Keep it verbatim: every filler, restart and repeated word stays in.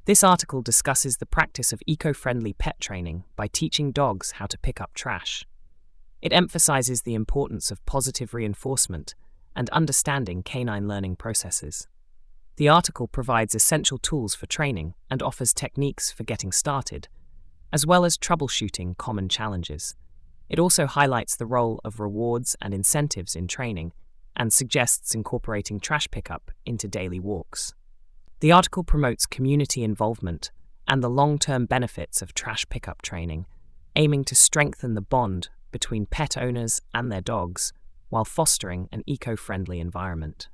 This article discusses the practice of eco-friendly pet training by teaching dogs how to pick up trash. It emphasizes the importance of positive reinforcement and understanding canine learning processes. The article provides essential tools for training and offers techniques for getting started, as well as troubleshooting common challenges. It also highlights the role of rewards and incentives in training and suggests incorporating trash pickup into daily walks. The article promotes community involvement and the long-term benefits of trash pickup training, aiming to strengthen the bond between pet owners and their dogs while fostering an eco-friendly environment.